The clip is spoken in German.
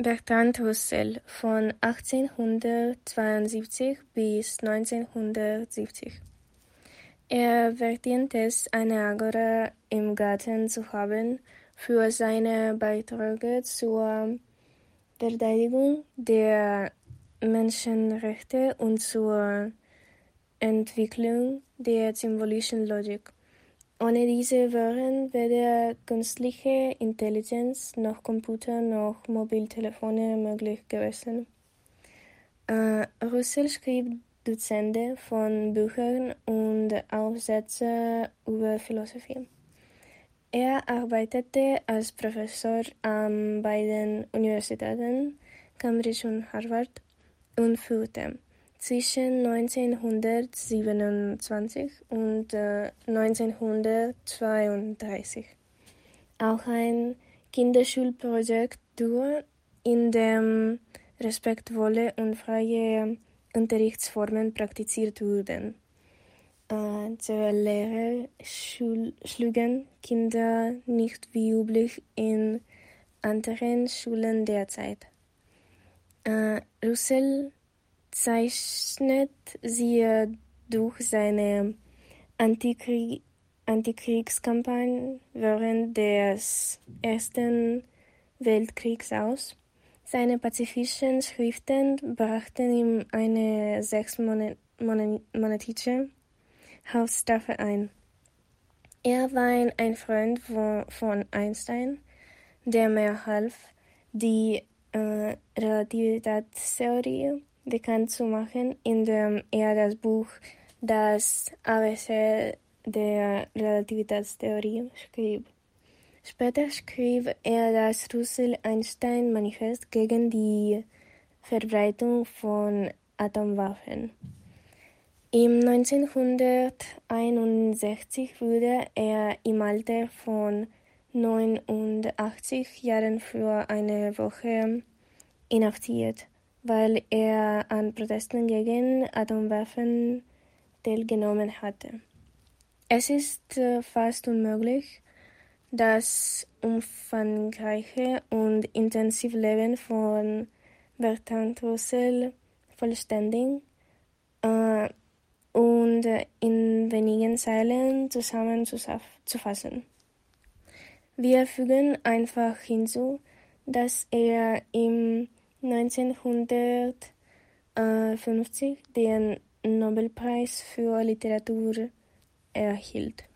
Bertrand Russell von 1872 bis 1970. Er verdient es, eine Agora im Garten zu haben für seine Beiträge zur Verteidigung der Menschenrechte und zur Entwicklung der symbolischen Logik. Ohne diese wären weder künstliche Intelligenz noch Computer noch Mobiltelefone möglich gewesen. Russell schrieb Dutzende von Büchern und Aufsätze über Philosophie. Er arbeitete als Professor an beiden Universitäten, Cambridge und Harvard, und führte zwischen 1927 und 1932 auch ein Kinderschulprojekt durch, in dem respektvolle und freie Unterrichtsformen praktiziert wurden. Der Lehrer schlugen Kinder nicht wie üblich in anderen Schulen der Zeit. Russell zeichnet sie durch seine Antikriegskampagne während des Ersten Weltkriegs aus. Seine pazifistischen Schriften brachten ihm eine 6-monatige Haftstrafe ein. Er war ein Freund von Einstein, der mir half, die Relativitätstheorie bekannt zu machen, indem er das Buch Das ABC der Relativitätstheorie schrieb. Später schrieb er das Russell-Einstein-Manifest gegen die Verbreitung von Atomwaffen. Im 1961 wurde er im Alter von 89 Jahren für eine Woche inhaftiert, weil er an Protesten gegen Atomwaffen teilgenommen hatte. Es ist fast unmöglich, das umfangreiche und intensive Leben von Bertrand Russell vollständig und in wenigen Zeilen zusammenzufassen. Wir fügen einfach hinzu, dass er im 1950 den Nobelpreis für Literatur erhielt.